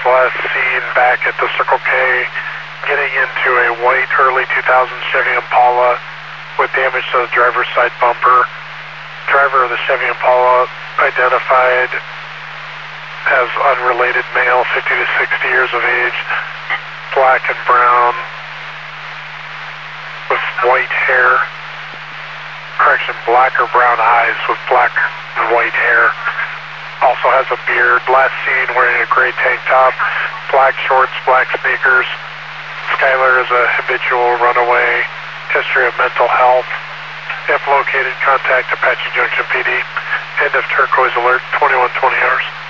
last seen back at the Circle K getting into a white early 2000 Chevy Impala with damage to the driver's side bumper. Driver of the Chevy Impala identified as unrelated male, 50 to 60 years of age, black and brown with white hair. Correction, black or brown eyes with black and white hair. Also has a beard. Last seen wearing a gray tank top, black shorts, black sneakers. Skylar is a habitual runaway. History of mental health. If located, contact Apache Junction PD. End of turquoise alert, 2120 hours.